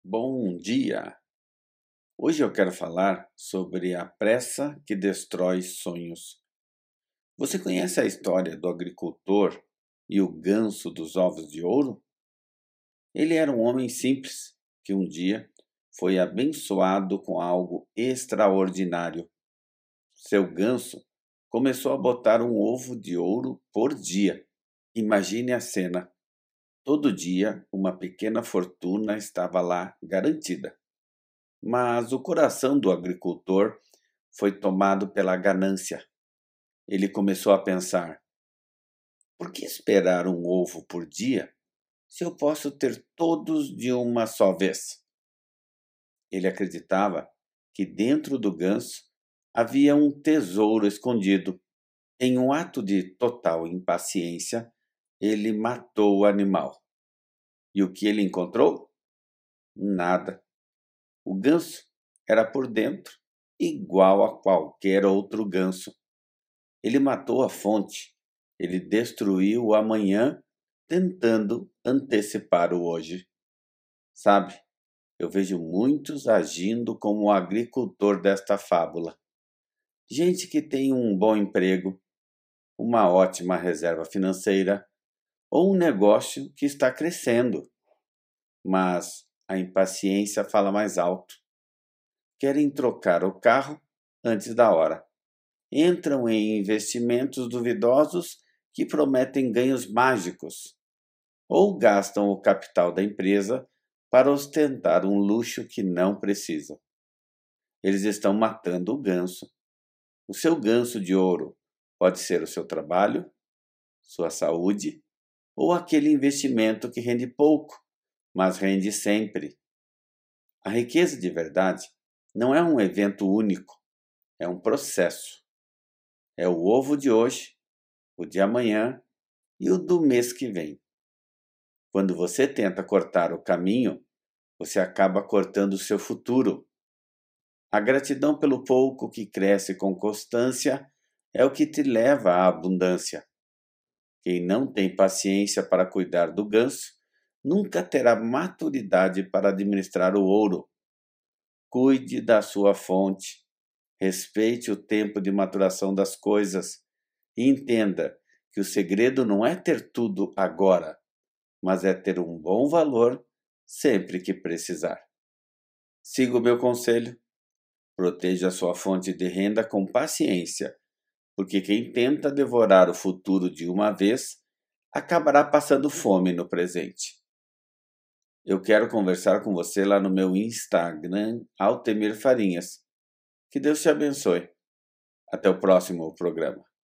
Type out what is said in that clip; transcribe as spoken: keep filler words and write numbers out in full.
Bom dia! Hoje eu quero falar sobre a pressa que destrói sonhos. Você conhece a história do agricultor e o ganso dos ovos de ouro? Ele era um homem simples que um dia foi abençoado com algo extraordinário. Seu ganso começou a botar um ovo de ouro por dia. Imagine a cena. Todo dia, uma pequena fortuna estava lá garantida. Mas o coração do agricultor foi tomado pela ganância. Ele começou a pensar: por que esperar um ovo por dia se eu posso ter todos de uma só vez? Ele acreditava que dentro do ganso havia um tesouro escondido. Em um ato de total impaciência, ele matou o animal. E o que ele encontrou? Nada. O ganso era por dentro igual a qualquer outro ganso. Ele matou a fonte. Ele destruiu o amanhã tentando antecipar o hoje. Sabe, eu vejo muitos agindo como o agricultor desta fábula. Gente que tem um bom emprego, uma ótima reserva financeira ou um negócio que está crescendo. Mas a impaciência fala mais alto. Querem trocar o carro antes da hora. Entram em investimentos duvidosos que prometem ganhos mágicos, ou gastam o capital da empresa para ostentar um luxo que não precisam. Eles estão matando o ganso. O seu ganso de ouro pode ser o seu trabalho, sua saúde ou aquele investimento que rende pouco, mas rende sempre. A riqueza de verdade não é um evento único, é um processo. É o ovo de hoje, o de amanhã e o do mês que vem. Quando você tenta cortar o caminho, você acaba cortando o seu futuro. A gratidão pelo pouco que cresce com constância é o que te leva à abundância. Quem não tem paciência para cuidar do ganso, nunca terá maturidade para administrar o ouro. Cuide da sua fonte. Respeite o tempo de maturação das coisas e entenda que o segredo não é ter tudo agora, mas é ter um bom valor sempre que precisar. Siga o meu conselho. Proteja a sua fonte de renda com paciência, porque quem tenta devorar o futuro de uma vez acabará passando fome no presente. Eu quero conversar com você lá no meu Instagram, Altemir Farinhas. Que Deus te abençoe. Até o próximo programa.